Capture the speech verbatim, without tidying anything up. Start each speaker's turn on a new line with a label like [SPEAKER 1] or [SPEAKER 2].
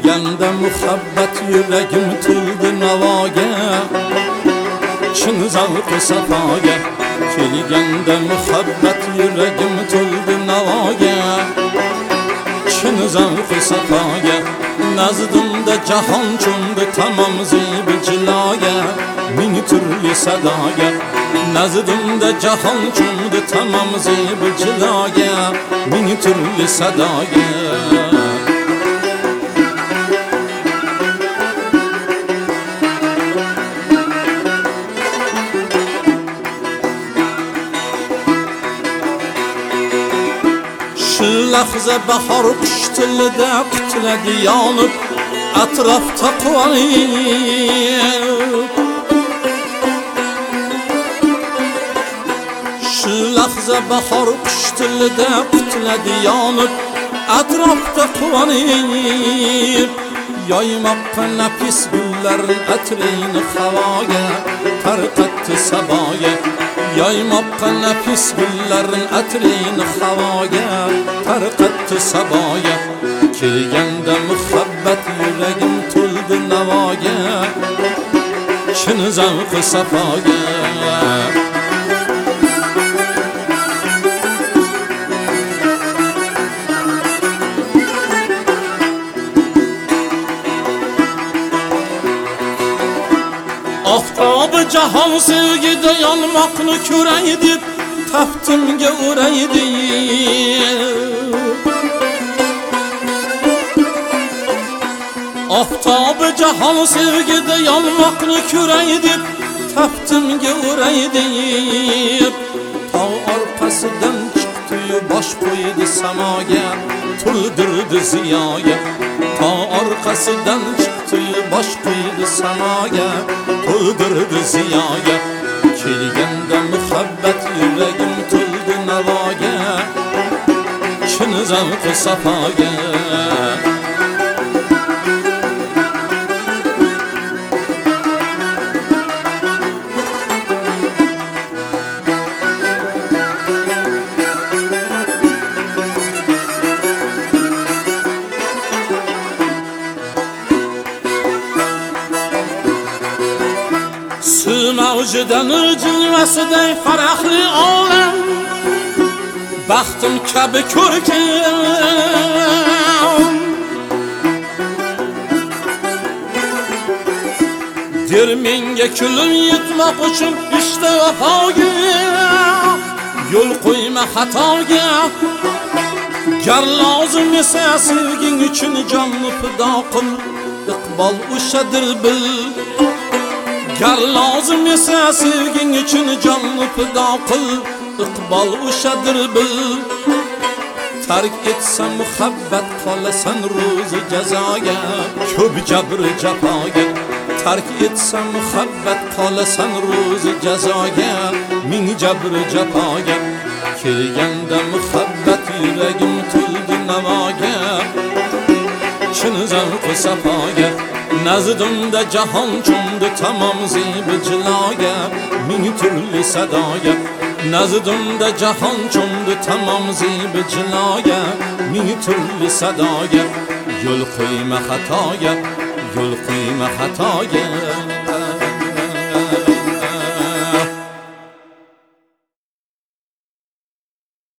[SPEAKER 1] kelganda muhabbat yuragim to'ldi navoga chin zavqi safoga kelganda muhabbat yuragim to'ldi navoga chin zavqi safoga nazdimda jahon cho'mdi tamom zeb jiloga ming turli sadoga nazdimda jahon cho'mdi tamom zeb jiloga ming turli sadoga shu lahza bahor qush tilida qutladi yonib atrofda quvonib shu lahza bahor qush tilida qutladi yonib atrofda quvonib yoymoqqa nafis gullarning atrini havoga tarqatdi saboga yoymoqqa nafis gullarning atrini havoga tarqatdi saboga kelganda muhabbat yuragim to'ldi navoga chin zavqi safoga oftobi jahon sevgida yonmoqni ko'ray deb taftimga o'raydi oftobi jahon sevgida yonmoqni ko'ray deb taftimga o'raydi tog' orqasidan chiqdi bosh qo'ydi samoga to'ldirdi ziyoga tog' orqasidan chiqdi bosh qo'ydi samoga to'ldirdi ziyoga kelganda muhabbat yuragim to'ldi navoga chin zavqi safoga mavjudan jilvasiday farahli olam baxtim kabi ko'rkam der menga kulim yetmoq uchun ishda vafoga yo'l qo'yma xatoga gar lozim esa sevging uchun jonni fido qil iqbol o'shadir bil gar lozim esa sevging uchun jonni fido qil iqbol o'shadir bil tark etsa muhabbat qolasan ro'zi jazoga ko'p jabr jafoga tark etsa muhabbat qolasan ro'zi jazoga ming jabr jafoga kelganda muhabbat yuragim to'ldi navoga chin zavqi safoga nazdimda jahon cho'mdi tamom zeb jiloga ming turli sadoga nazdimda jahon cho'mdi tamom zeb jiloga ming turli sadoga yo'l qo'yma xatoga yo'l qo'yma xatoga